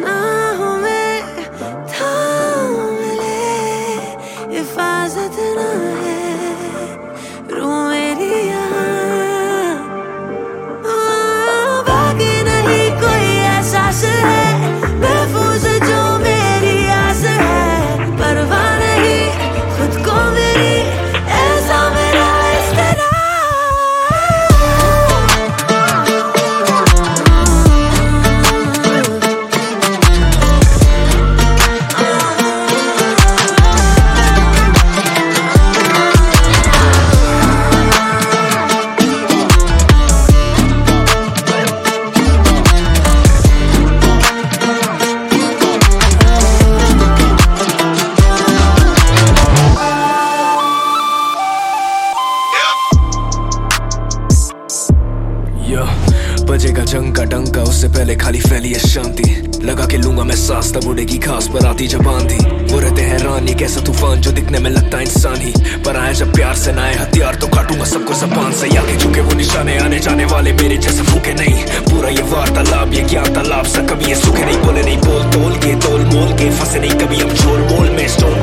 पनाहों में थाम ले, हिफाजत ना है रूह मेरी यहाँ। बाकी नहीं कोई एहसास है महफूज जो मेरी आस है, परवाह नहीं खुद को मेरी ऐसा मेरा इस तरह। बजेगा जंग का डंका, उससे पहले खाली फैली है शांति। लगा के लूंगा मैं सांस, तब उड़ेगी घास पर आती जब आंधी। वो रहते हैरान ये कैसा तूफान जो दिखने में लगता है इंसान ही, पर आया जब प्यार से ना आए हथियार तो काटूंगा सबको जबान से। आगे झुके वो निशाने, आने जाने वाले मेरे जैसे फूके नहीं। पूरा ये वार्तालाप ये ज्ञान तालाब सा, कभी ये सूखे नहीं, बोले नहीं बोल तोल के, तोल मोल के, फंसे नहीं कभी हम झोल मोल में। स्टोन